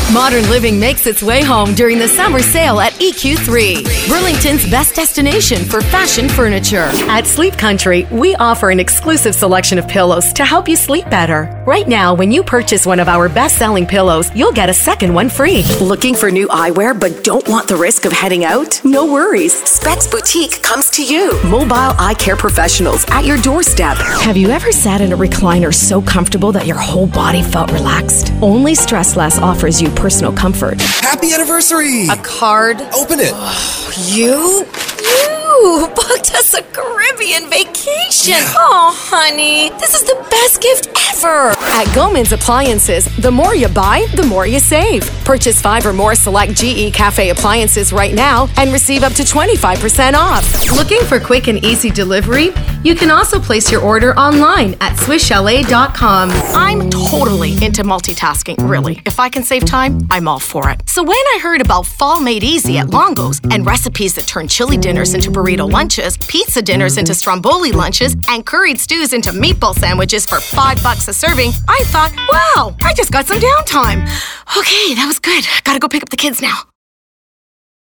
Modern living makes its way home during the summer sale at EQ3, Burlington's best destination for fashion furniture. At Sleep Country, we offer an exclusive selection of pillows to help you sleep better. Right now, when you purchase one of our best-selling pillows, you'll get a second one free. Looking for new eyewear but don't want the risk of heading out? No worries. Specs Boutique comes to you. Mobile eye care professionals at your doorstep. Have you ever sat in a recliner so comfortable that your whole body felt relaxed? Only Stress Less offers you personal comfort. Happy anniversary! A card? Open it. You booked us a Caribbean vacation. Yeah. Oh, honey, this is the best gift ever. At Goman's Appliances, the more you buy, the more you save. Purchase 5 or more select GE Cafe appliances right now and receive up to 25% off. Looking for quick and easy delivery? You can also place your order online at SwishLA.com. I'm totally into multitasking, really. If I can save time, I'm all for it. So when I heard about Fall Made Easy at Longo's and recipes that turn chili dinners into burrito lunches, pizza dinners into stromboli lunches, and curried stews into meatball sandwiches for $5 a serving, I thought, wow, I just got some downtime. Okay, that was good. Gotta go pick up the kids now.